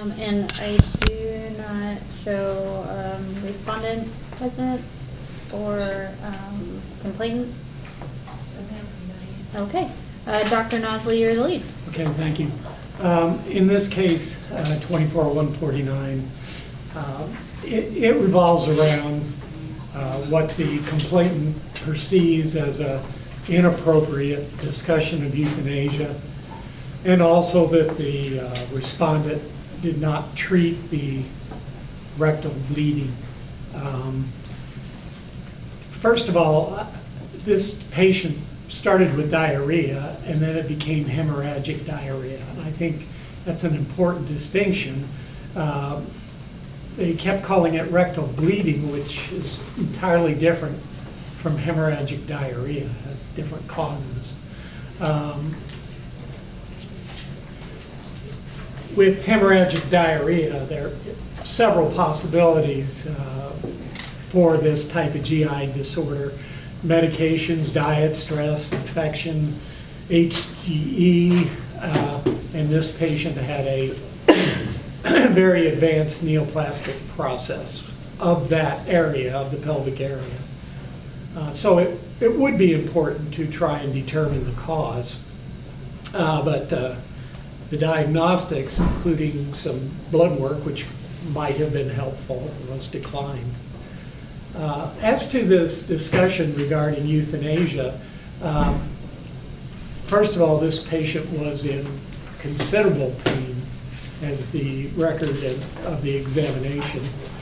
And I do not show respondent present or complainant. Okay. Dr. Nosley, you're the lead. Okay, thank you. In this case, 24-149, it revolves around what the complainant perceives as a inappropriate discussion of euthanasia, and also that the respondent did not treat the rectal bleeding. First of all, this patient started with diarrhea and then it became hemorrhagic diarrhea. And I think that's an important distinction. They kept calling it rectal bleeding, which is entirely different from hemorrhagic diarrhea. It has different causes. With hemorrhagic diarrhea, there are several possibilities for this type of GI disorder. Medications, diet, stress, infection, HGE, and this patient had a very advanced neoplastic process of that area, of the pelvic area. So it would be important to try and determine the cause, but the diagnostics, including some blood work, which might have been helpful, was declined. As to this discussion regarding euthanasia, first of all, this patient was in considerable pain, as the record of the examination.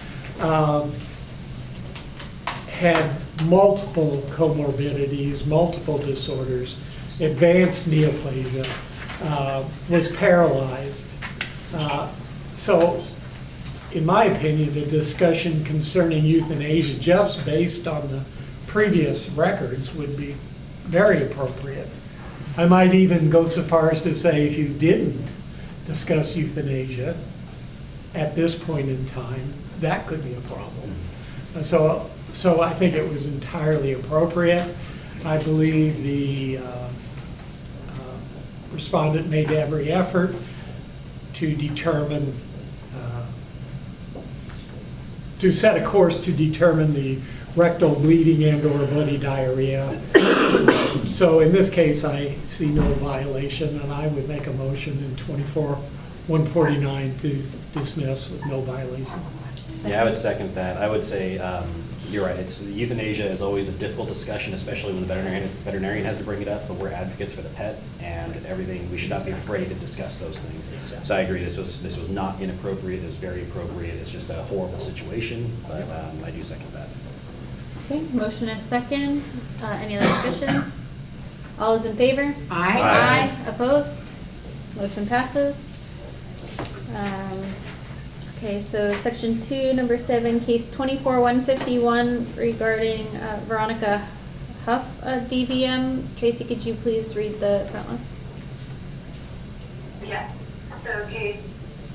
Had multiple comorbidities, multiple disorders, advanced neoplasia, was paralyzed. So, in my opinion, the discussion concerning euthanasia just based on the previous records would be very appropriate. I might even go so far as to say if you didn't discuss euthanasia at this point in time, that could be a problem. So I think it was entirely appropriate. I believe the respondent made every effort to determine to set a course to determine the rectal bleeding and or bloody diarrhea. So in this case, I see no violation, and I would make a motion in 24-149 to dismiss with no violation. Yeah, I would second that. I would say you're right. Euthanasia is always a difficult discussion, especially when the veterinarian has to bring it up, but we're advocates for the pet and everything. We should not be afraid to discuss those things. So I agree, this was not inappropriate, it was very appropriate. It's just a horrible situation, but I do second that. Okay, motion is second. Any other discussion? All those in favor? Aye. Aye. Opposed? Motion passes. Okay, so section 2, number 7, case 24-151 regarding Veronica Huff, DVM. Tracy, could you please read the front one? Yes, so case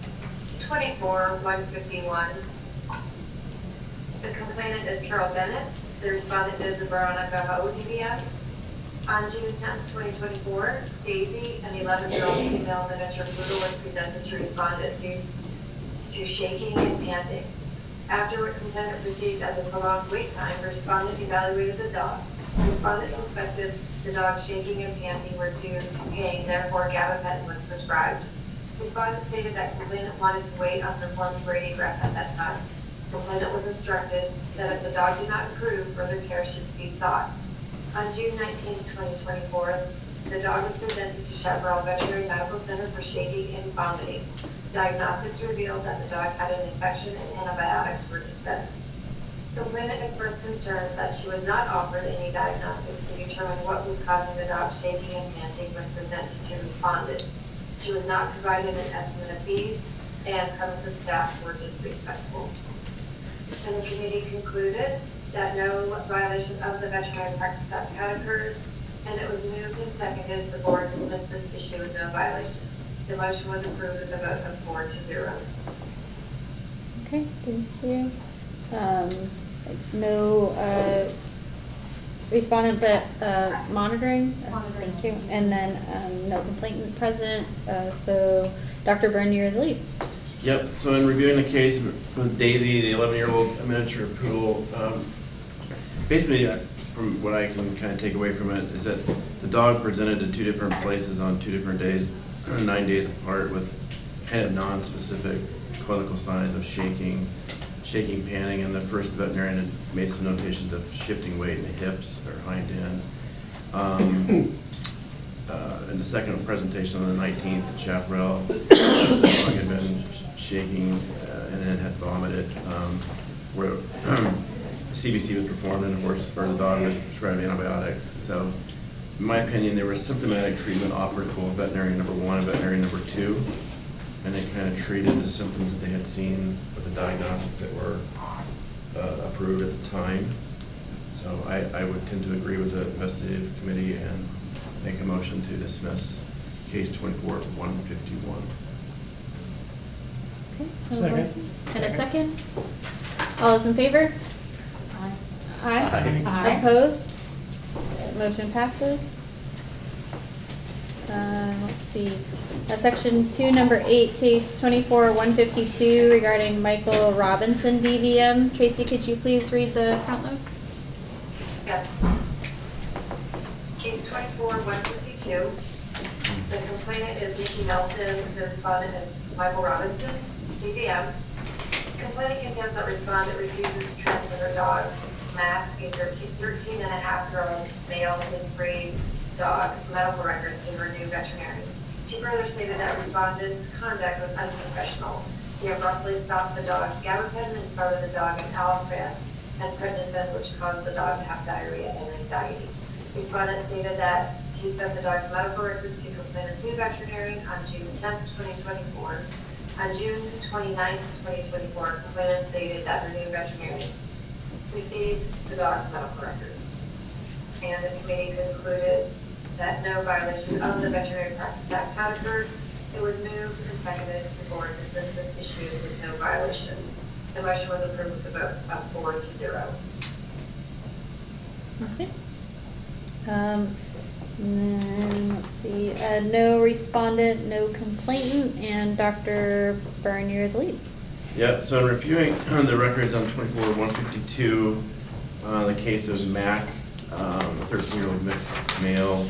24-151. The complainant is Carol Bennett. The respondent is Veronica Huff, DVM. On June 10th, 2024, Daisy, an 11-year-old female miniature poodle, was presented to respondent due to shaking and panting. After what complainant perceived as a prolonged wait time, respondent evaluated the dog. Respondent suspected the dog's shaking and panting were due to pain, therefore gabapentin was prescribed. Respondent stated that complainant wanted to wait on performing radiographs at that time. Complainant was instructed that if the dog did not improve, further care should be sought. On June 19, 2024, the dog was presented to Chaparral Veterinary Medical Center for shaking and vomiting. Diagnostics revealed that the dog had an infection and antibiotics were dispensed. The complainant expressed concerns that she was not offered any diagnostics to determine what was causing the dog shaking and panting when presented to respondent. She was not provided an estimate of fees, and premises staff were disrespectful. And the committee concluded that no violation of the Veterinary Practice Act had occurred, and it was moved and seconded the board dismissed this issue with no violation. The motion was approved with a vote of 4-0. Okay, thank you. No respondent, but monitoring. Thank you. And then no complainant present. So Dr. Byrne, you're the lead. Yep, so in reviewing the case with Daisy, the 11-year-old miniature poodle, basically, from what I can kind of take away from it, is that the dog presented to 2 different places on 2 different days, 9 days apart, with kind of non-specific clinical signs of shaking, panting, and the first veterinarian had made some notations of shifting weight in the hips or hind end. In the second presentation on the 19th at Chaparral, the dog had been shaking and then had vomited, where CBC was performed and the dog was prescribed antibiotics. So, in my opinion, there was symptomatic treatment offered to both veterinarian number 1 and veterinarian number 2, and they kind of treated the symptoms that they had seen with the diagnostics that were approved at the time. So I would tend to agree with the investigative committee and make a motion to dismiss case 24-151. Okay. Second. And a second? All those in favor? Aye. Aye. Opposed? Motion passes. Let's see. Section 2, number 8, case 24-152 regarding Michael Robinson DVM. Tracy, could you please read the count note? Yes. Case 24-152. The complainant is Nikki Nelson. The respondent is Michael Robinson, DVM. Complainant contends that respondent refuses to transfer her dog, Matt, a 13-and-a-half-year-old male mixed breed dog, medical records to her new veterinarian. She further stated that respondent's conduct was unprofessional. He abruptly stopped the dog's gabapentin and started the dog an Alacrant and prednisone, which caused the dog to have diarrhea and anxiety. Respondent stated that he sent the dog's medical records to complainant's new veterinarian on June 10th, 2024. On June 29th, 2024, complainant stated that her new veterinarian received the dog's medical records. And the committee concluded that no violation of the Veterinary Practice Act had occurred. It was moved and seconded. The board dismissed this issue with no violation. The motion was approved with a vote of 4-0. Okay. And then, let's see, no respondent, no complainant, and Dr. Byrne, you're the lead. Yep, so in reviewing the records on 24-152, the case of Mac, a 13-year-old mixed male,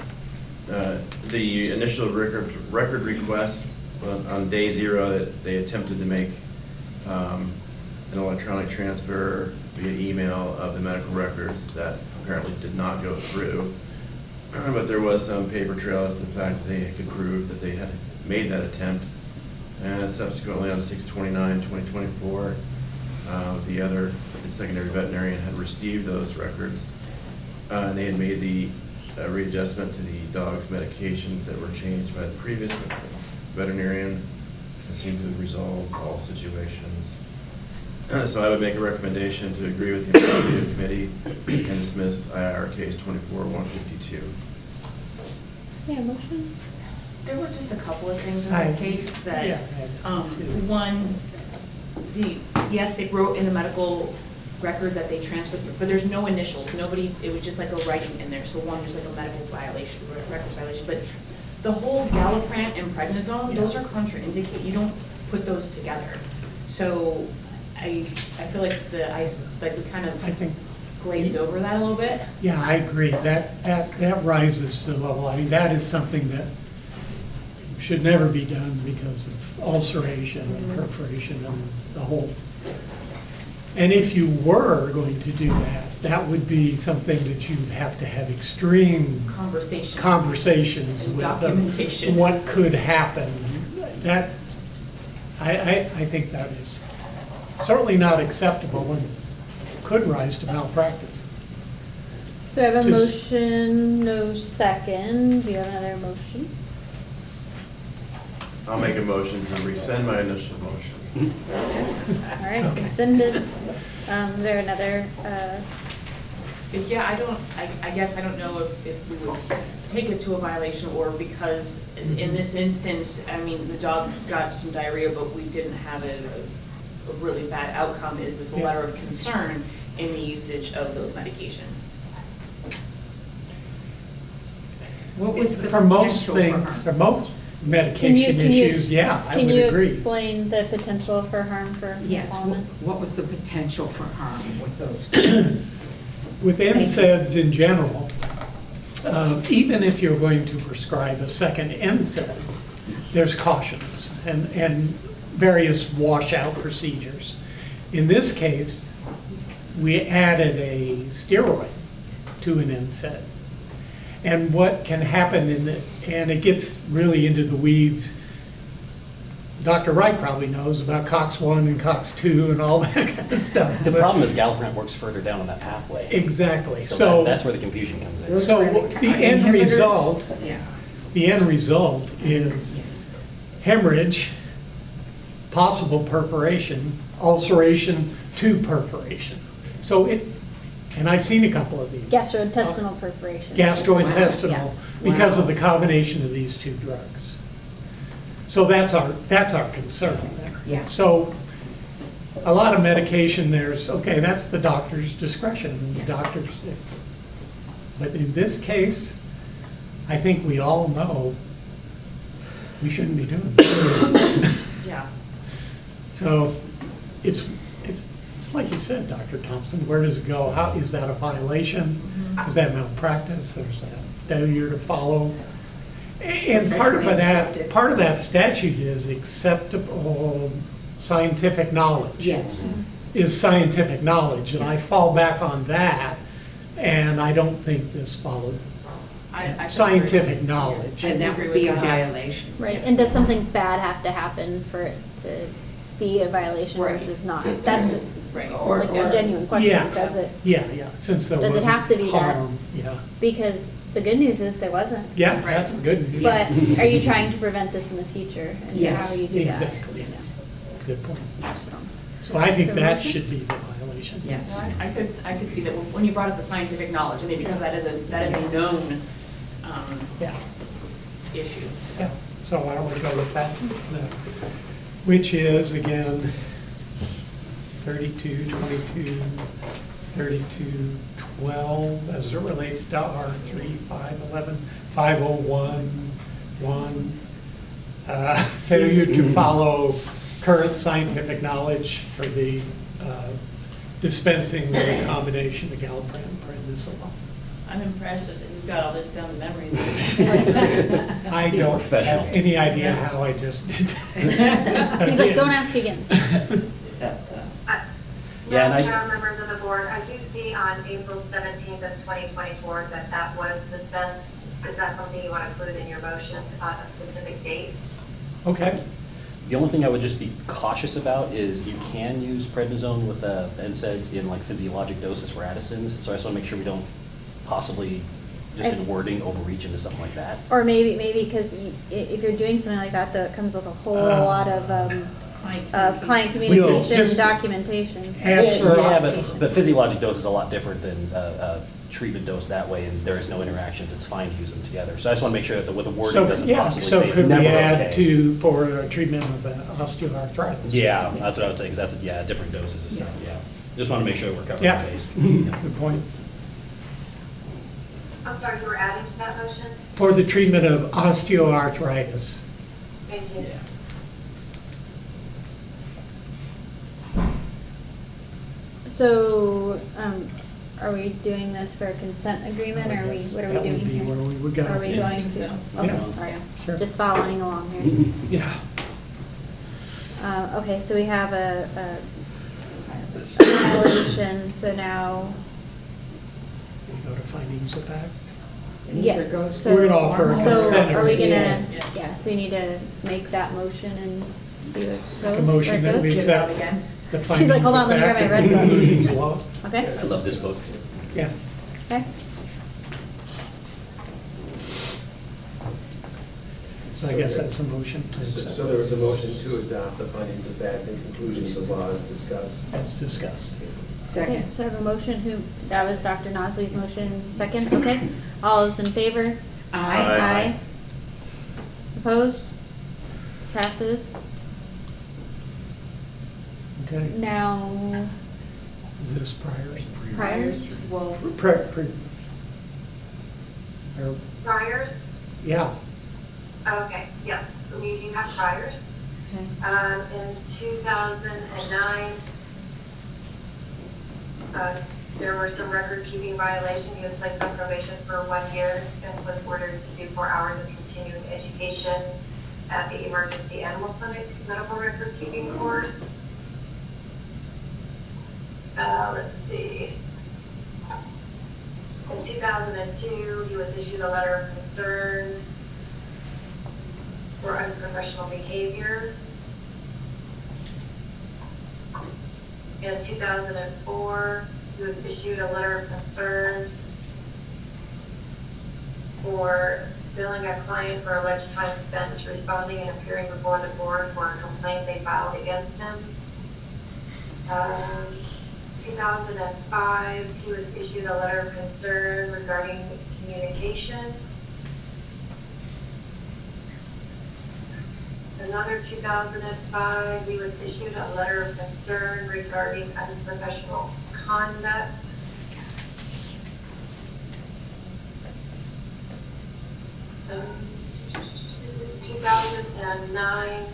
the initial record request on day 0 that they attempted to make an electronic transfer via email of the medical records that apparently did not go through. But there was some paper trail as to the fact that they could prove that they had made that attempt. And subsequently on 6/29/2024, the other secondary veterinarian had received those records. And they had made the readjustment to the dog's medications that were changed by the previous veterinarian and seemed to resolve all situations. So I would make a recommendation to agree with the investigative committee and dismiss IR case 24-152. Yeah, motion? There were just a couple of things in this case that, Yeah, I had some too. one, yes, they wrote in the medical record that they transferred, but there's no initials. Nobody, it was just like a writing in there. So one, there's like a medical violation, records violation. But the whole Galliprant and prednisone, those are contraindicated. You don't put those together. So I feel like we kind of I think, glazed over that a little bit. yeah, I agree. That rises to the level. I mean, that is something that should never be done because of ulceration and perforation and the whole. And if you were going to do that, that would be something that you'd have to have extreme conversations with documentation. What could happen. That I think that is certainly not acceptable and could rise to malpractice. So I have a Just- motion, no second. Do you have another motion? I'll make a motion to rescind my initial motion. All right, rescinded. Is there another, Yeah, I guess I don't know if we would take it to a violation or because in this instance, I mean, the dog got some diarrhea, but we didn't have a really bad outcome. Is this a letter of concern in the usage of those medications? What was the For most potential for things, harm? medication issues, yeah, I would agree. Can you explain the potential for harm for Ms. Yes, Solomon? what was the potential for harm with those? With NSAIDs in general, even if you're going to prescribe a second NSAID, there's cautions and various washout procedures. In this case, we added a steroid to an NSAID. And what can happen and it gets really into the weeds. Dr. Wright probably knows about COX-1 and COX-2 and all that kind of stuff. The but- problem is Galliprant works further down on that pathway. Exactly. So that's where the confusion comes in. So the end Inhibitors? result, Yeah. the end result is hemorrhage, possible perforation, ulceration to perforation. So and I've seen a couple of these. Gastrointestinal perforation. Gastrointestinal, Yeah. because of Wow. the combination of these two drugs. So that's our concern there. Yeah. So a lot of medication, that's the doctor's discretion. The doctors, but in this case, I think we all know we shouldn't be doing this. Yeah. So it's like you said, Dr. Thompson, where does it go? How, is that a violation? Is that malpractice? There's that failure to follow. And part of that statute is acceptable scientific knowledge. Yes. Is scientific knowledge, and I fall back on that, and I don't think this followed I scientific knowledge. And that agree would with be a that. violation. Right, and does something bad have to happen for it to be a violation Right. versus not? That's just Right. like a genuine question, Yeah. does it? Yeah, since there Does it wasn't have to be that? harm. Yeah, Because the good news is there wasn't. yeah, Right. that's the good news. But are you trying to prevent this in the future? And Yes, how do you do that? Exactly. Yes. Good point. So- So I think The that motion? should be the violation. Yes. I could see that when you brought up the scientific knowledge, I mean, because that is a known Yeah, issue. so. yeah. So why don't we go with that? Which is, again, 3222, 3212, as it relates to R3, 511, 501, 1. Failure to follow current scientific knowledge for the dispensing with a combination of Galliprant and prednisolone. I'm impressed that you've got all this down to memory. I don't Professional. have any idea how I just did that. He's like, don't ask again. Yeah, and Madam Chair, members of the board, I do see on April 17th of 2024 that was dispensed. Is that something you want to include in your motion, a specific date? Okay, The only thing I would just be cautious about is you can use prednisone with NSAIDs in like physiologic doses for Addison's. So I just want to make sure we don't possibly, just in wording, overreach into something like that. Or maybe because if you're doing something like that, that comes with a whole lot of client communication, just- documentation. add for Yeah, but physiologic dose is a lot different than treatment dose that way, and there is no interactions. It's fine to use them together. So I just want to make sure that the wording so, doesn't yeah, possibly so say it's could we never add okay. for treatment of osteoarthritis? Yeah, that's what I would say, because that's, different doses of stuff, yeah. Just want to make sure that we're covering Yeah, the base. good point. I'm sorry, you were adding to that motion? For the treatment of osteoarthritis. Thank you. Yeah. So, are we doing this for a consent agreement, or what are we That doing would be here? where we would go. Are we Yeah, I going think to? so. Okay, Yeah. all right. Sure. Just following along here. Yeah. Okay, so we have a violation, so now, We go to findings of fact. It either yeah, goes so, We're gonna offer a so consent are we agreement. gonna, Yes. yeah, so we need to make that motion and see what Make goes, a motion where that it we goes? Get it out accept again. the She's findings like, hold of on, let me grab fact my and red book. conclusions of law. Okay, I love this book. Yeah. okay. So I guess that's a motion to So accept. so there was a motion to adopt the findings of fact and conclusions of law as discussed. That's discussed. Okay, Second. so I have a motion, that was Dr. Nosley's motion, second, okay? All those in favor? Aye. Aye. Opposed? Passes. Okay. Now, Is this priors? priors? Well, Or, Priors? yeah. Oh, okay. Yes, we do have priors. Okay. In 2009, there were some record-keeping violations. He was placed on probation for 1 year and was ordered to do 4 hours of continuing education at the Emergency Animal Clinic medical record-keeping course. Let's see. In 2002, he was issued a letter of concern for unprofessional behavior. In 2004, he was issued a letter of concern for billing a client for alleged time spent responding and appearing before the board for a complaint they filed against him. 2005, he was issued a letter of concern regarding communication. Another 2005, he was issued a letter of concern regarding unprofessional conduct. Um, 2009,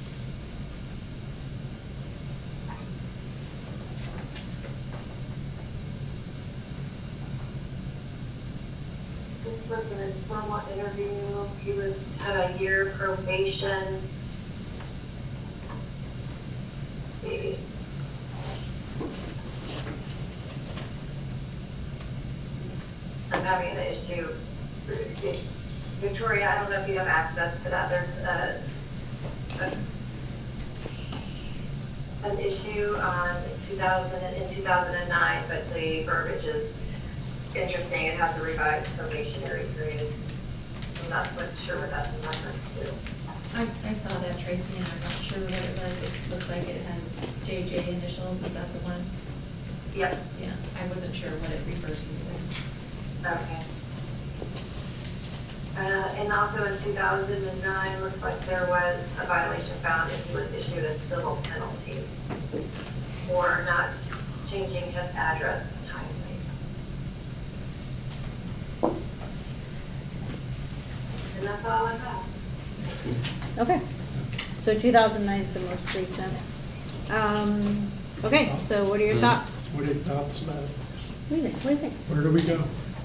this was an informal interview. He had a year probation. Let's see. I'm having an issue. Victoria, I don't know if you have access to that. There's an issue on in 2009, but the verbiage is interesting. It has a revised probationary period. I'm not quite sure what that's in reference to. I saw that, Tracy, and I'm not sure what it was. It looks like it has JJ initials. Is that the one? Yep. Yeah, I wasn't sure what it refers to. Okay. And also in 2009, looks like there was a violation found and he was issued a civil penalty for not changing his address timely. And that's all I have. Okay, so 2009 is the most recent. Okay, so what are your thoughts? What are your thoughts about it? What do you think? What do you think? Where do we go?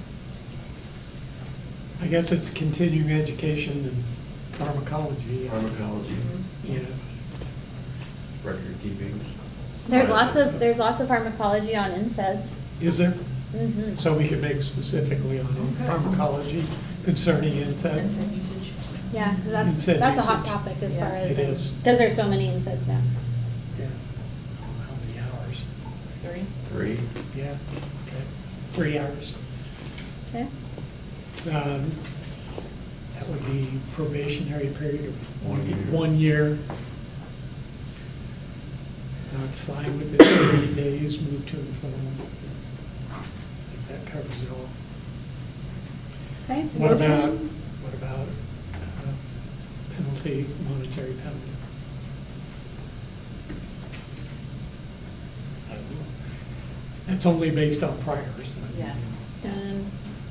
I guess it's continuing education and pharmacology. Pharmacology, Yeah. record keeping. There's lots of pharmacology on NSAIDs. Is there? Mm-hmm. So we could make specifically on pharmacology concerning NSAIDs? NSAID usage. Yeah, NSAID that's a hot usage. topic as Yeah, far as it is. because there's so many NSAIDs now. Yeah. How many hours? 30. 3. Yeah, okay. 3 hours. Okay. That would be probationary period of 1 year. 1 year. Not signed within 30 days, move to informal. I think that covers it all. Okay. What Motion? about penalty, monetary penalty? I don't know. That's only based on priors. not- Yeah. And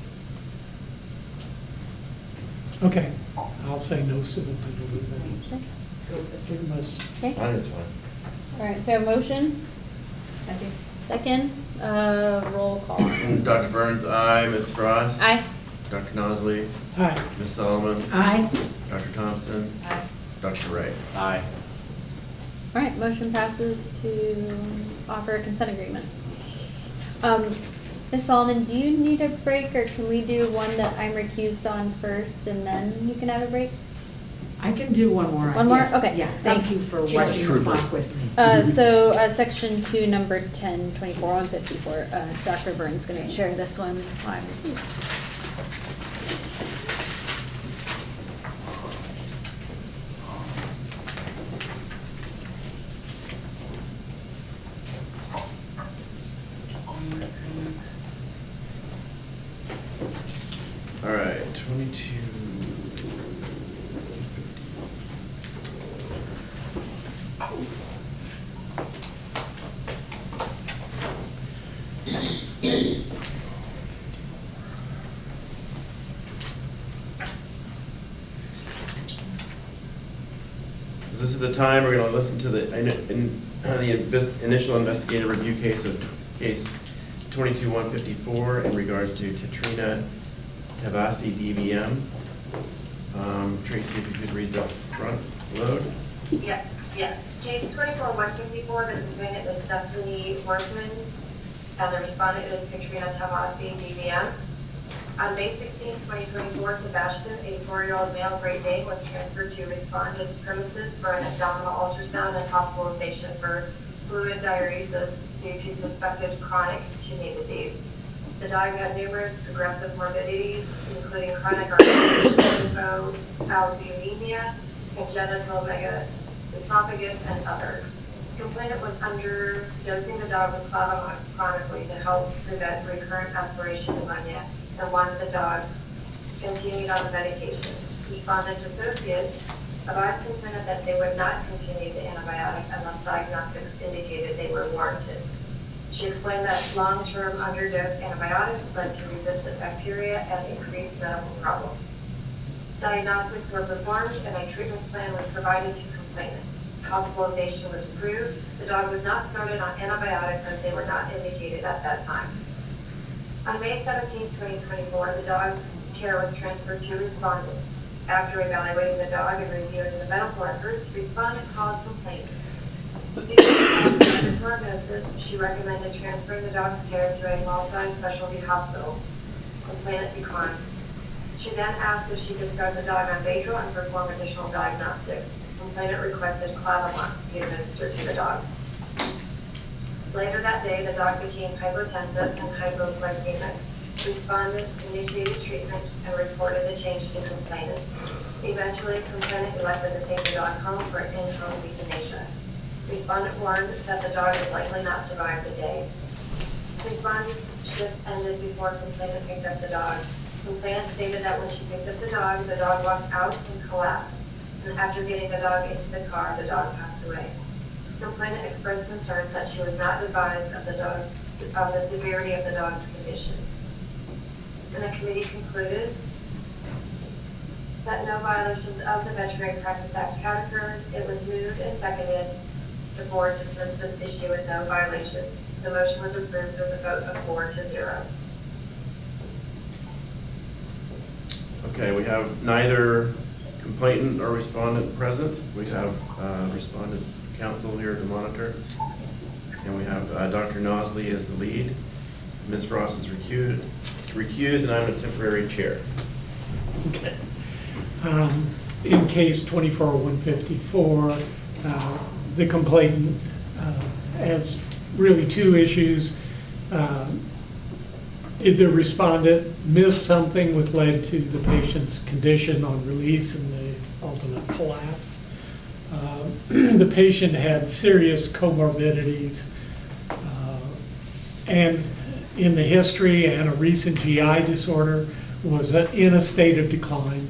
Okay, I'll say no civil penalty then. okay. Go with this We one. must, Fine, it's fine. All right. So a motion. Second. Second. Roll call. Dr. Burns, aye. Ms. Frost? Aye. Dr. Nosley? aye. Ms. Solomon? Aye. Dr. Thompson? Aye. Dr. Ray? Aye. All right. Motion passes to offer a consent agreement. Ms. Solomon, do you need a break, or can we do one that I'm recused on first, and then you can have a break? I can do one more. One more? Yeah. Okay. Yeah, Thanks. thank you for She's a watching the trooper. clock with me. So, section 2, number 10, 24, 154, Dr. Burns is going to chair this one. I'm recused. All right, 22. the time, we're going to listen to the initial investigative review case of case 22-154 in regards to Katrina Tavasi DVM. Tracy, if you could read the front load. Yeah, yes. Case 24-154, the complainant is Stephanie Workman, and the respondent is Katrina Tavasi DVM. On May 16, 2024, Sebastian, a 4-year-old male Great Dane, was transferred to respondent's premises for an abdominal ultrasound and hospitalization for fluid diuresis due to suspected chronic kidney disease. The dog had numerous progressive morbidities, including chronic hypoalbuminemia, congenital megaesophagus, and other. The complainant was underdosing the dog with Clavamox chronically to help prevent recurrent aspiration pneumonia, and wanted the dog continued on the medication. Respondent's associate advised complainant that they would not continue the antibiotic unless diagnostics indicated they were warranted. She explained that long-term underdosed antibiotics led to resistant bacteria and increased medical problems. Diagnostics were performed and a treatment plan was provided to complainant. Hospitalization was approved. The dog was not started on antibiotics as they were not indicated at that time. On May 17, 2024, the dog's care was transferred to respondent. After evaluating the dog and reviewing the medical records, respondent called complainant. Due to the dog's severe prognosis, she recommended transferring the dog's care to a multi-specialty hospital. Complainant declined. She then asked if she could start the dog on Vadral and perform additional diagnostics. Complainant requested Clavamox be administered to the dog. Later that day, the dog became hypotensive and hypoglycemic. Respondent initiated treatment and reported the change to complainant. Eventually, complainant elected to take the dog home for in-home euthanasia. Respondent warned that the dog would likely not survive the day. Respondent's shift ended before complainant picked up the dog. Complainant stated that when she picked up the dog walked out and collapsed. And after getting the dog into the car, the dog passed away. Complainant expressed concerns that she was not advised of the severity of the dog's condition. And the committee concluded that no violations of the Veterinary Practice Act had occurred. It was moved and seconded. The board dismissed this issue with no violation. The motion was approved with a vote of 4-0. Okay, we have neither complainant or respondent present. We have respondent's counsel here to monitor. And we have Dr. Nosley as the lead. Ms. Ross is recused, and I'm the temporary chair. Okay. In case 24-154, the complainant has really two issues. Did the respondent miss something which led to the patient's condition on release and the ultimate collapse? The patient had serious comorbidities and in the history and a recent GI disorder was in a state of decline.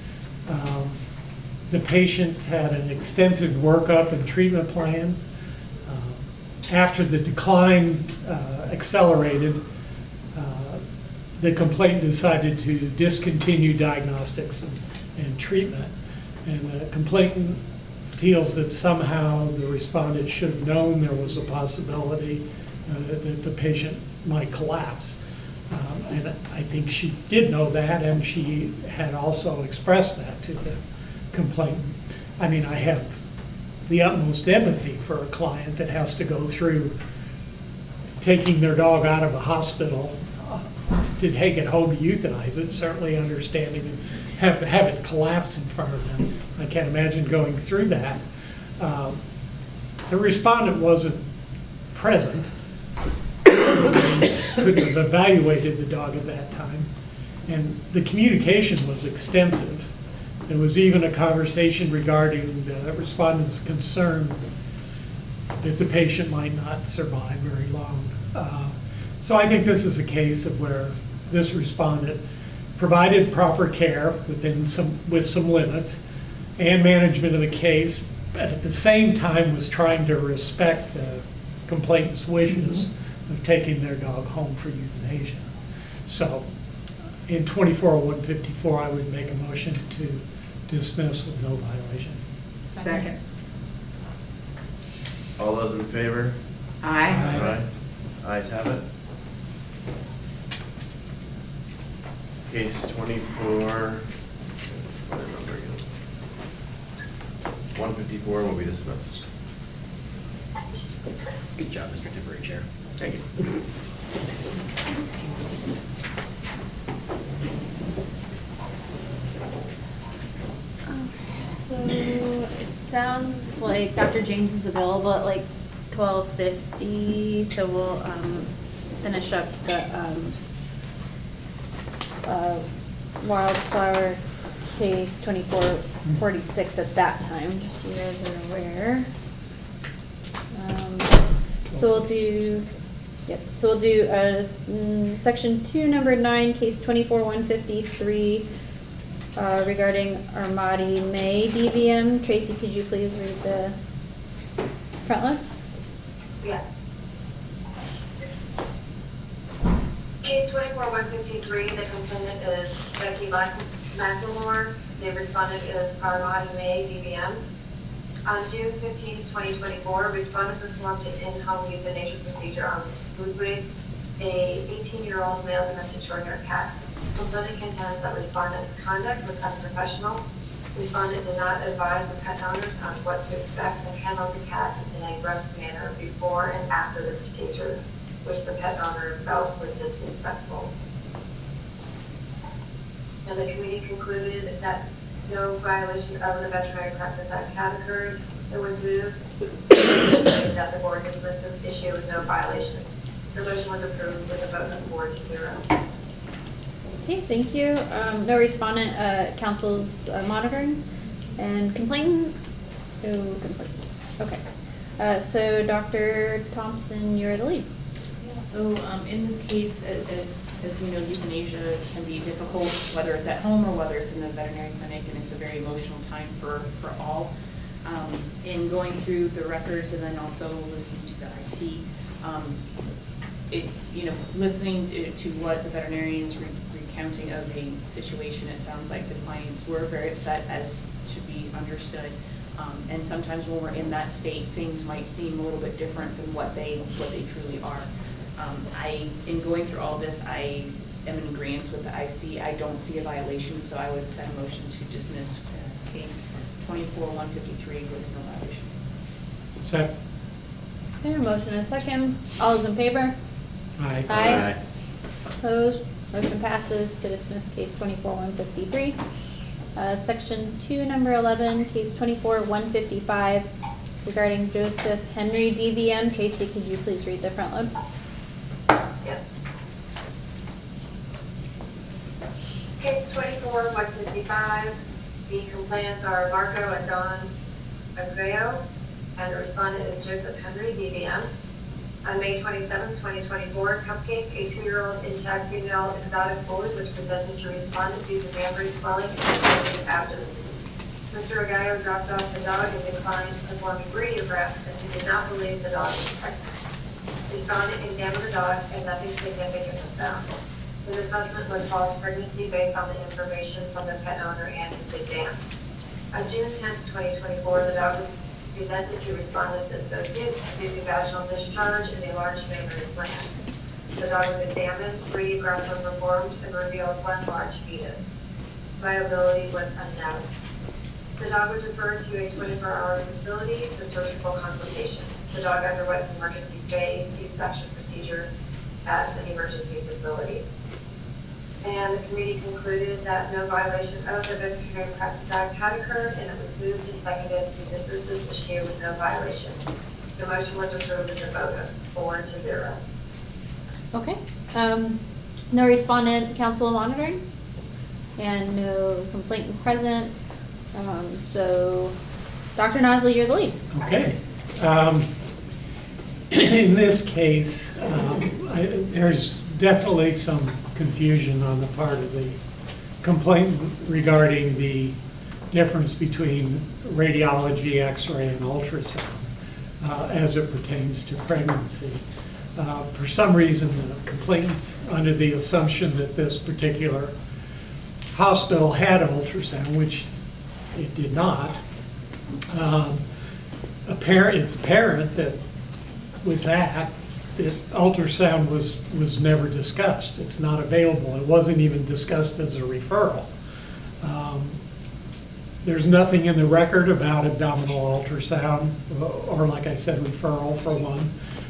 The patient had an extensive workup and treatment plan. After the decline accelerated, the complainant decided to discontinue diagnostics and treatment. And the complainant feels that somehow the respondent should have known there was a possibility that the patient might collapse. And I think she did know that, and she had also expressed that to the complainant. I mean, I have the utmost empathy for a client that has to go through taking their dog out of a hospital to take it home to euthanize it, certainly understanding and have it collapse in front of them. I can't imagine going through that. The respondent wasn't present, couldn't have evaluated the dog at that time, and the communication was extensive. There was even a conversation regarding the respondent's concern that the patient might not survive very long. So I think this is a case of where this respondent provided proper care with some limits and management of the case, but at the same time was trying to respect the complainant's wishes of taking their dog home for euthanasia. So in 24-154, I would make a motion to dismiss with no violation. Second. All those in favor? Aye. Ayes have it. Case 24, what number again? 154 will be dismissed. Good job, Mr. Temporary Chair. Thank you. So it sounds like Dr. James is available at like 12:50, so we'll finish up the wildflower case 2446 at that time, just so you guys are aware. So we'll do, section 2, number 9, case 24153, regarding Armadi May DVM. Tracy, could you please read the front load? Yes. Case 24153, the complainant is Becky McLemore. The respondent is Armadi May DVM. On June 15, 2024, respondent performed an in-home euthanasia procedure on Ludwig, a 18-year-old male domestic short-haired cat. Complainant contends that respondent's conduct was unprofessional. Respondent did not advise the pet owners on what to expect and handled the cat in a rough manner before and after the procedure, which the pet owner felt was disrespectful. And the committee concluded that no violation of the Veterinary Practice Act had occurred. It was moved that the board dismiss this issue with no violation. The motion was approved with a vote of 4-0. Okay, thank you. No respondent, council's monitoring and complainant. No complainant. Okay. So Dr. Thompson, you're the lead. Yeah, so in this case, as we know, euthanasia can be difficult, whether it's at home or whether it's in the veterinary clinic, and it's a very emotional time for all. In going through the records and then also listening to the IC, listening to what the veterinarians recounting of the situation, it sounds like the clients were very upset, as to be understood. And sometimes when we're in that state, things might seem a little bit different than what they truly are. In going through all this, I am in agreement with the IC. I don't see a violation, so I would send a motion to dismiss case 24-153 with no violation. Second. Okay, a motion and a second. All those in favor? Aye. Aye. Opposed? Motion passes to dismiss case 24-153. Section 2, number 11, case 24-155, regarding Joseph Henry DVM. Tracy, could you please read the front load? Yes. Case 24-155, the complainants are Marco and Don Agreo, and the respondent is Joseph Henry DVM. On May 27, 2024, Cupcake, a 2-year-old intact female exotic bully, was presented to respondent due to mammary swelling and exposing abdomen. Mr. Aguayo dropped off the dog and declined performing radiographs as he did not believe the dog was pregnant. Respondent examined the dog and nothing significant was found. His assessment was false pregnancy based on the information from the pet owner and his exam. On June 10, 2024, the dog was presented to respondent's associate due to vaginal discharge and enlarged mammary glands. The dog was examined, radiographs were performed, and revealed one large fetus. Viability was unknown. The dog was referred to a 24-hour facility for surgical consultation. The dog underwent an emergency spay, C-section procedure at an emergency facility. And the committee concluded that no violation of the Veterinary Practice Act had occurred, and it was moved and seconded to dismiss this issue with no violation. The motion was approved with a vote of 4-0. Okay. No respondent, council monitoring, and no complainant present. So, Dr. Nosley, you're the lead. Okay. In this case, there's definitely some confusion on the part of the complainant regarding the difference between radiology, X-ray, and ultrasound as it pertains to pregnancy. For some reason, the complainant's under the assumption that this particular hospital had ultrasound, which it did not. it's apparent that with that ultrasound was never discussed. It's not available. It wasn't even discussed as a referral. There's nothing in the record about abdominal ultrasound, or like I said, referral for one.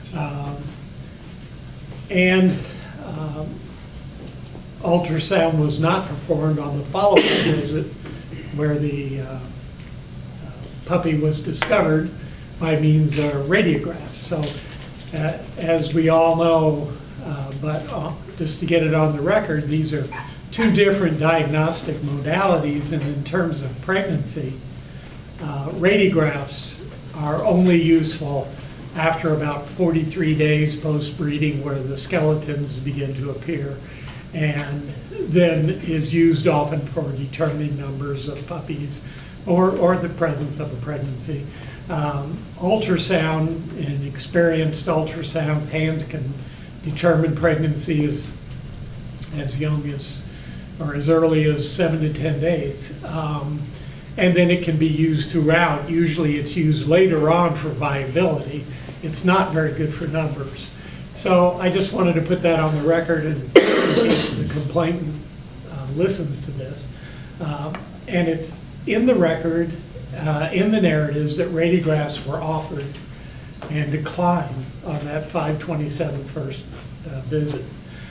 Ultrasound was not performed on the follow-up visit where the puppy was discovered by means of radiographs. So as we all know, but just to get it on the record, these are two different diagnostic modalities, and in terms of pregnancy, radiographs are only useful after about 43 days post-breeding, where the skeletons begin to appear, and then is used often for determining numbers of puppies or the presence of a pregnancy. Ultrasound, and experienced ultrasound hands can determine pregnancy as young as, or as early as 7 to 10 days. And then it can be used throughout. Usually it's used later on for viability. It's not very good for numbers. So I just wanted to put that on the record in case the complainant listens to this. And it's in the record, in the narratives, that radiographs were offered and declined on that 5/27 first visit.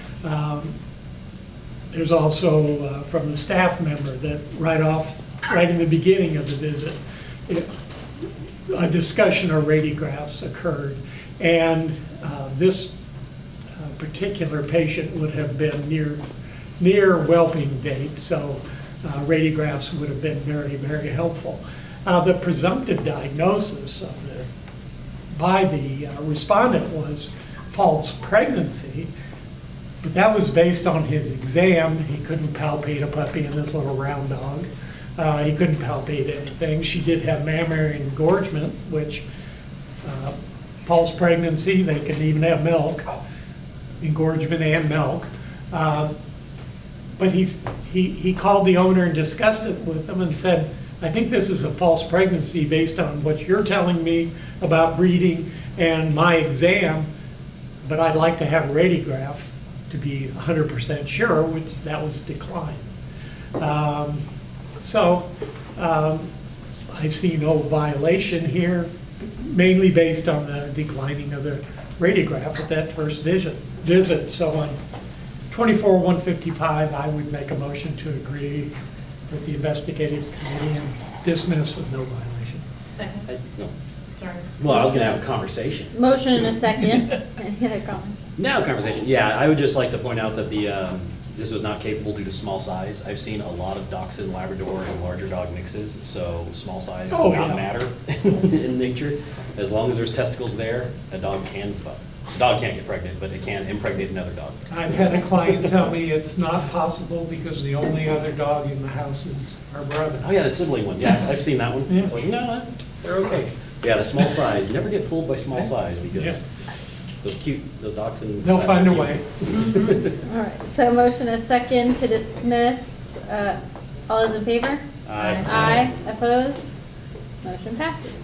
There's also from the staff member that right in the beginning of the visit, a discussion of radiographs occurred, and this particular patient would have been near whelping date, so radiographs would have been very, very helpful. The presumptive diagnosis by the respondent was false pregnancy, but that was based on his exam. He couldn't palpate a puppy in this little round dog. He couldn't palpate anything. She did have mammary engorgement, which false pregnancy, they can even have milk, engorgement and milk. But he called the owner and discussed it with them and said, I think this is a false pregnancy based on what you're telling me about breeding and my exam, but I'd like to have a radiograph to be 100% sure, which that was declined. I see no violation here, mainly based on the declining of the radiograph at that first visit. So on 24-155, I would make a motion to agree with the investigative committee and dismiss with no violation. Second. No. Sorry. Well, I was gonna have a conversation. Motion and a second. Any other comments? Now conversation. Yeah, I would just like to point out that this was not capable due to small size. I've seen a lot of Dachshund, Labrador, and larger dog mixes, so small size does not matter in nature. As long as there's testicles there, a dog can't get pregnant, but it can impregnate another dog. I've had a client tell me it's not possible because the only other dog in the house is our brother. Oh yeah, the sibling one. Yeah, I've seen that one. Yeah. It's like, no, they're okay. Yeah, the small size. Never get fooled by small size because those Dachshund. They'll find a way. All right, so motion a second to dismiss. All those in favor? Aye. Aye. Opposed? Motion passes.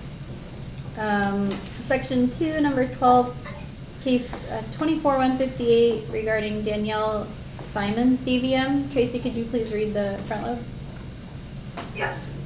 Section 2, number 12, case 24-158 regarding Danielle Simons DVM. Tracy, could you please read the front load? Yes.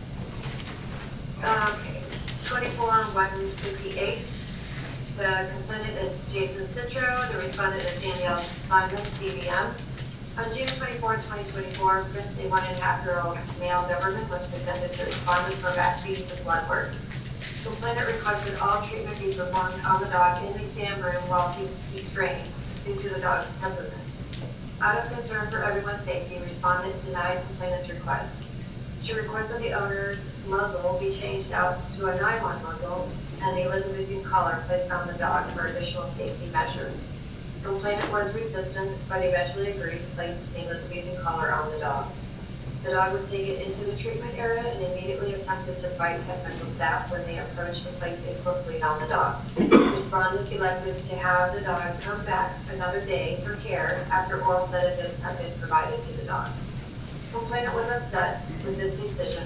Okay, 24-158. The complainant is Jason Citro. The respondent is Danielle Simons, DVM. On June 24, 2024, Prince, a 1.5-year-old male Doberman, was presented to respondent for vaccines and blood work. Complainant requested all treatment be performed on the dog in the exam room while he restrained due to the dog's temperament. Out of concern for everyone's safety, respondent denied complainant's request. She requested the owner's muzzle be changed out to a nylon muzzle and the Elizabethan collar placed on the dog for additional safety measures. Complainant was resistant, but eventually agreed to place the Elizabethan collar on the dog. The dog was taken into the treatment area and immediately attempted to fight technical staff when they approached to place a slip lead on the dog. Respondent elected to have the dog come back another day for care after oral sedatives had been provided to the dog. Complainant was upset with this decision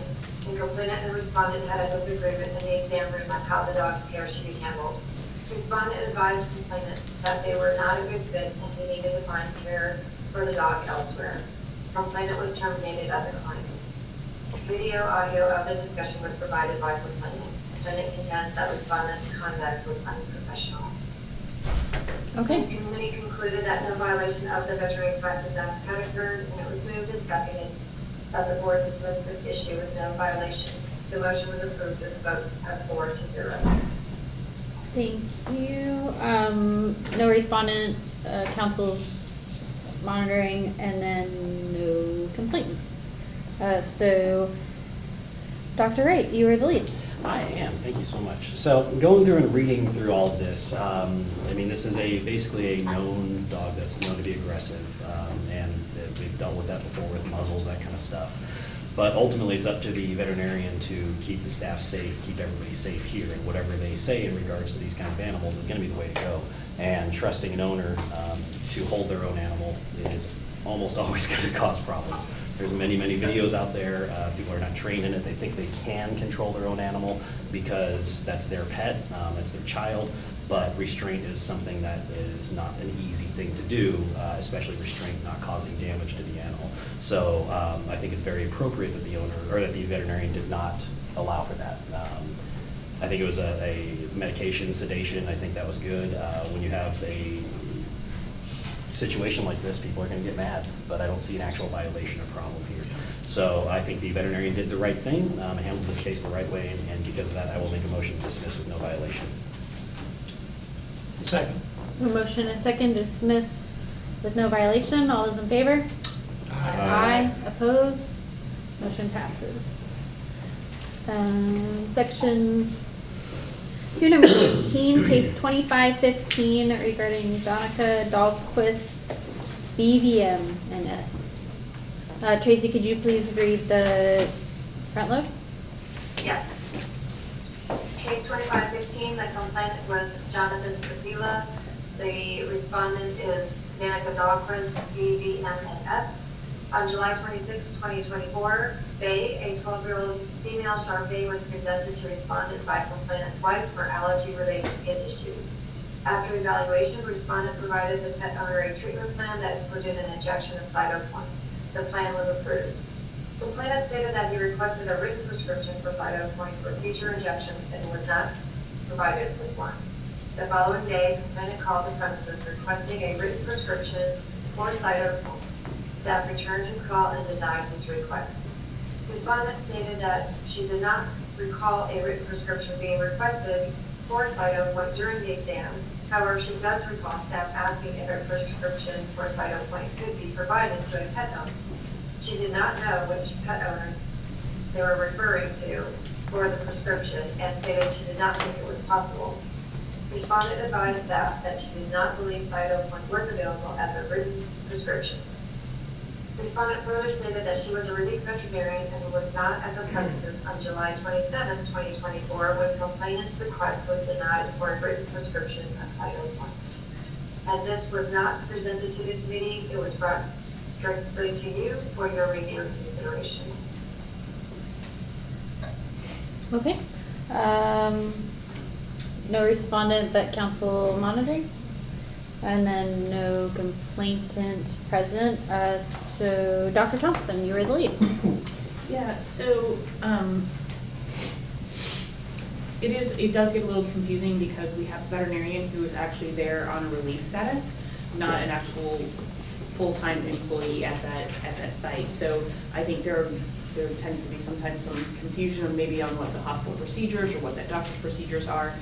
The complainant and respondent had a disagreement in the exam room on how the dog's care should be handled. Respondent advised complainant that they were not a good fit and he needed to find care for the dog elsewhere. Complainant was terminated as a client. Video audio of the discussion was provided by complainant. Complainant contends that respondent's conduct was unprofessional. Okay. The committee concluded that no violation of the Veterinary Practice Act had occurred, and it was moved and seconded that the board dismiss this issue with no violation. The motion was approved with a vote of 4-0. Thank you. No respondent, council's monitoring, and then no complainant. So, Dr. Wright, you are the lead. I am, thank you so much. So going through and reading through all of this, I mean, this is basically a known dog that's known to be aggressive, and we've dealt with that before with muzzles, that kind of stuff. But ultimately, it's up to the veterinarian to keep the staff safe, keep everybody safe here, and whatever they say in regards to these kind of animals is going to be the way to go. And trusting an owner to hold their own animal is almost always going to cause problems. There's many, many videos out there. People are not trained in it. They think they can control their own animal because that's their pet, that's their child. But restraint is something that is not an easy thing to do, especially restraint not causing damage to the animal. So I think it's very appropriate that the owner or that the veterinarian did not allow for that. I think it was a medication sedation. I think that was good. When you have a situation like this, people are going to get mad, but I don't see an actual violation or problem here. So I think the veterinarian did the right thing, handled this case the right way, and because of that, I will make a motion to dismiss with no violation. Second. A motion and a second to dismiss with no violation. All those in favor? Aye. Opposed? Motion passes. Section 2, number 15, case 2515 regarding Donica Dahlquist, BVM and S. Tracy, could you please read the front load? Yes. Case 2515, the complainant was Jonathan Capilla. The respondent is Danica Dahlquist, BVMNS. On July 26, 2024, Bay, a 12-year-old female Shar-Pei, was presented to respondent by complainant's wife for allergy-related skin issues. After evaluation, respondent provided the pet owner a treatment plan that included an injection of Cytopoint. The plan was approved. Complainant stated that he requested a written prescription for Cytopoint for future injections and was not provided with one. The following day, complainant called the premises requesting a written prescription for Cytopoint. Staff returned his call and denied his request. Respondent stated that she did not recall a written prescription being requested for Cytopoint during the exam. However, she does recall staff asking if a prescription for Cytopoint could be provided to a pet owner. She did not know which pet owner they were referring to for the prescription and stated she did not think it was possible. Respondent advised staff that she did not believe Cytopoint was available as a written prescription. Respondent further stated that she was a relief veterinarian and was not at the premises on July 27, 2024, when complainant's request was denied for a written prescription of Cytopoint. And this was not presented to the committee. It was brought directly to you for your review and consideration. Okay. No respondent, but council monitoring. And then no complainant present. So Dr. Thompson, you were the lead. Yeah, so it does get a little confusing because we have a veterinarian who is actually there on a relief status, not an actual full-time employee at that site. So I think there tends to be sometimes some confusion maybe on what the hospital procedures or what that doctor's procedures are.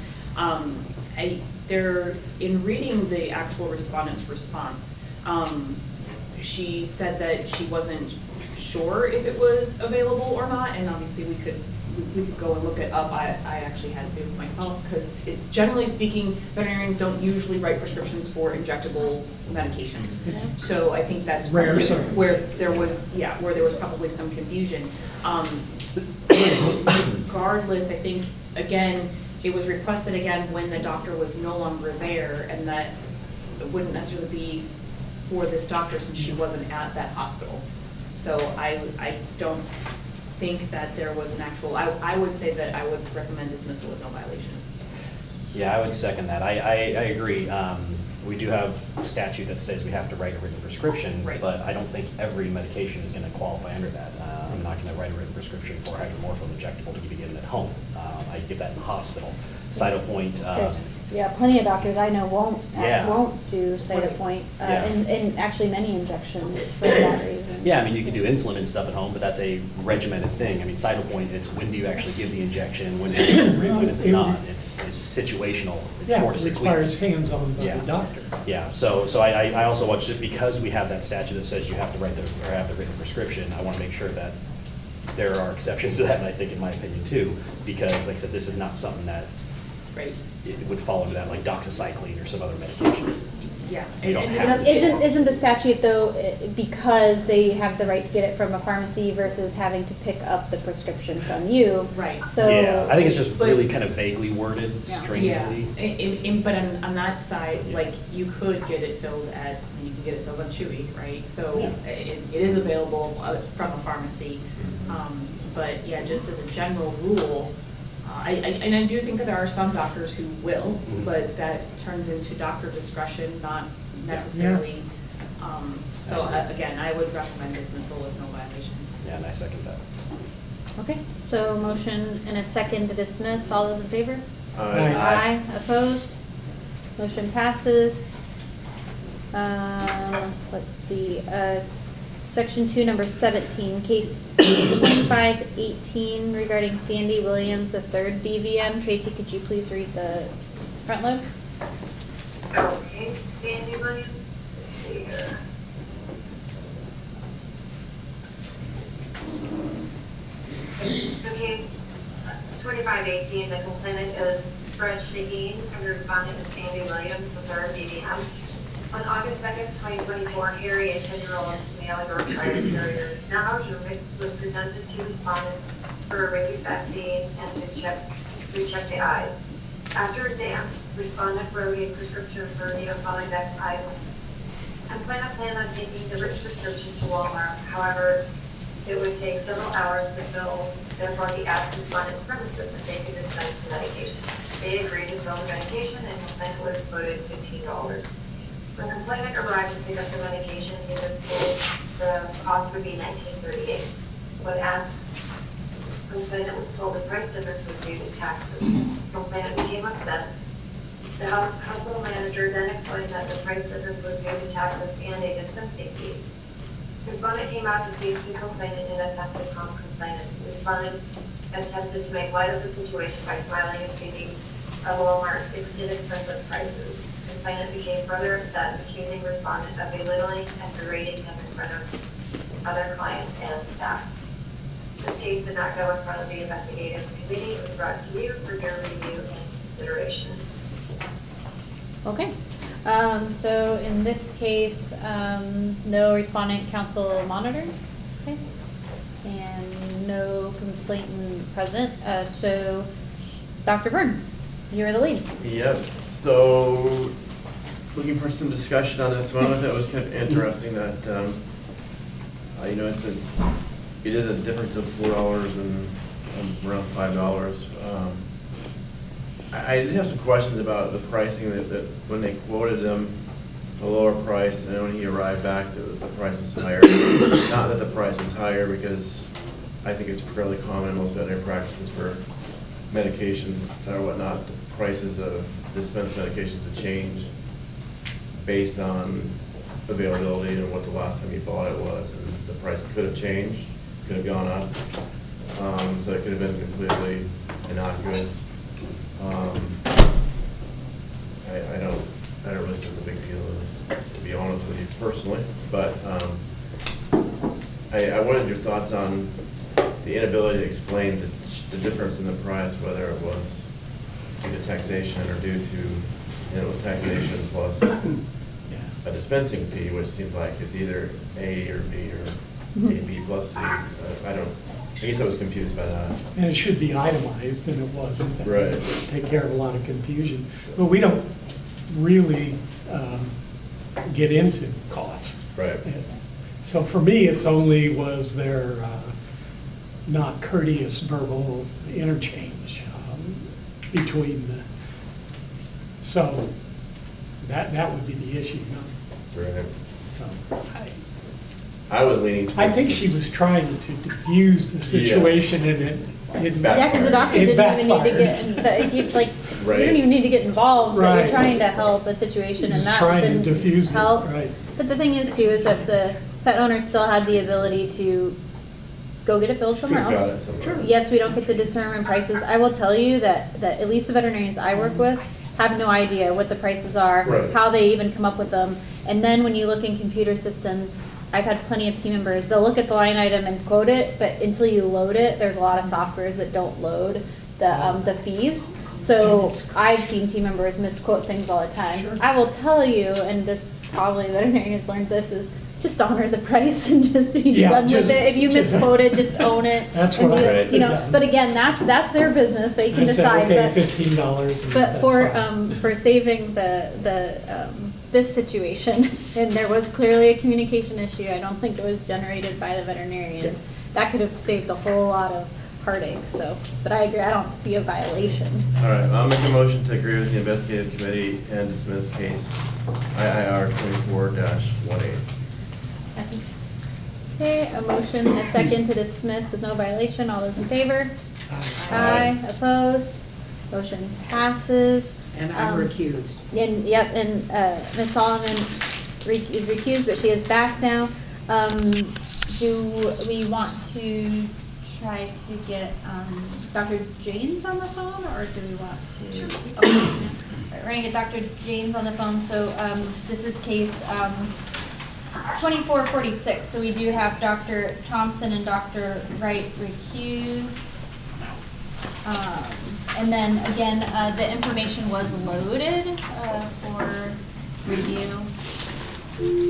In reading the actual respondent's response, she said that she wasn't sure if it was available or not, and obviously we could go and look it up. I actually had to myself because generally speaking, veterinarians don't usually write prescriptions for injectable medications. So I think that's Rare where there was probably some confusion. Regardless, I think again it was requested again when the doctor was no longer there, and that it wouldn't necessarily be for this doctor since she wasn't at that hospital. So I don't think that there was an actual, I would say that I would recommend dismissal with no violation. Yeah, I would second that. I agree. We do have statute that says we have to write a written prescription, Right. but I don't think every medication is going to qualify under that. I'm not going to write a written prescription for hydromorphone injectable to be given at home. I give that in the hospital. Cytopoint, There's, yeah, plenty of doctors I know won't Yeah. do Cytopoint, Yeah. and actually many injunctions for that reason. yeah, I mean, you can do insulin and stuff at home, but that's a regimented thing. I mean, Cytopoint, it's when do you actually give the injection, when is it not? It's situational. It's Yeah, 4 to it 6 requires weeks. hands-on by Yeah. the doctor. Yeah, so I also watch, just because we have that statute that says you have to write or have the written prescription, I want to make sure that there are exceptions to that, and I think in my opinion too, because like I said, this is not something that Right. it would fall into that, like doxycycline or some other medications. Yeah. You don't And have that's- to. Isn't the statute though, because they have the right to get it from a pharmacy versus having to pick up the prescription from you? Right. So. Yeah, I think it's just But- really kind of vaguely worded, Yeah. strangely. But on that side, Yeah. like, you could get it filled at, you can get it filled on Chewy, right? So Yeah. it is available from a pharmacy. But yeah, just as a general rule, and I do think that there are some doctors who will, Mhm. but that turns into doctor discretion, not necessarily. So again, I would recommend dismissal with no violation. Yeah, and I second that. Okay, so motion and a second to dismiss, all those in favor? Aye. Aye, opposed? Motion passes. Let's see, section 2, number 17, case 2518 regarding Sandy Williams, the third DVM. Tracy, could you please read the front load? Okay, Sandy Williams, let's see here. So case 2518, the complainant is Fred Shaheen and the respondent is Sandy Williams, the third DVM. On August 2nd, 2024, Harry, a 10-year-old male Yorkshire Terrier Schnauzer mix was presented to respondent for a rabies vaccine and to check the eyes. After exam, respondent wrote a prescription for Neophyllex Island and planned on taking the written prescription to Walmart. However, it would take several hours to fill, therefore he asked respondent's premises if they could dispense the medication. They agreed to fill the medication and complainant was quoted $15. When the complainant arrived to pick up the medication, he was told the cost would be $19.38. When asked, the complainant was told the price difference was due to taxes. Complainant became upset. The hospital manager then explained that the price difference was due to taxes and a dispensing fee. Respondent came out to speak to complainant in an attempt to calm complainant. Respondent attempted to make light of the situation by smiling and speaking of Walmart's inexpensive prices. Complainant became further upset, accusing respondent of belittling and berating him in front of other clients and staff. This case did not go in front of the investigative committee. It was brought to you for your review and consideration. Okay, so in this case, no respondent counsel monitored, okay? And no complainant present, so Dr. Byrne, you're the lead. Yep, so looking for some discussion on this one. I thought it was kind of interesting that, you know, it is a difference of $4 and around $5. I did have some questions about the pricing that when they quoted him the lower price, and when he arrived back, the price was higher. Not that the price was higher, because I think it's fairly common in most veterinary practices for medications or whatnot, the prices of dispensed medications to change based on availability and what the last time you bought it was, and the price could have changed, could have gone up, so it could have been completely innocuous. I don't really see the big deal of this, to be honest with you personally, but I wanted your thoughts on the inability to explain the difference in the price, whether it was due to taxation or due to, it was taxation plus a dispensing fee, which seemed like it's either A or B or A, B plus C. I guess I was confused by that. And it should be itemized, and it wasn't. That would Right. take care of a lot of confusion. But we don't really get into costs. Right. So for me, it's only was there not courteous verbal interchange between the, so that would be the issue. Right. So I was leaning towards. I think she this. was trying to diffuse the situation and it didn't. Back- Yeah, because the doctor It didn't even need to backfired. get, you Right. don't even need to get involved, but Right. you're trying to help a situation and Just that trying to didn't diffuse it, help. right. But the thing is too, is that the pet owner still had the ability to go get it filled somewhere Could've got else. it somewhere. Yes, we don't get to determine prices. I will tell you that at least the veterinarians I work with have no idea what the prices are, Right. how they even come up with them. And then when you look in computer systems, I've had plenty of team members, they'll look at the line item and quote it, but until you load it, there's a lot of softwares that don't load the fees. So I've seen team members misquote things all the time. I will tell you, and this probably the veterinarian has learned this, is just honor the price and just be Yeah, done just- with it. If you just- misquote it, just own it. That's and what be- I- you know. But again, that's their business. They can I said, decide. okay, but $15. and but that's for fine. for saving this situation, and there was clearly a communication issue. I don't think it was generated by the veterinarian. That could have saved a whole lot of heartache. So, but I agree. I don't see a violation. All right, I'll make a motion to agree with the investigative committee and dismiss case IIR 24-18. Second. Okay, a motion and a second to dismiss with no violation. All those in favor? Aye. Opposed? Motion passes. And I'm recused. And, yep, and Ms. Solomon is recused, but she is back now. Do we want to try to get Dr. James on the phone, or do we want to? Okay, yeah. All right, we're gonna get Dr. James on the phone. So this is case 2446. So we do have Dr. Thompson and Dr. Wright recused. And then again, the information was loaded for review.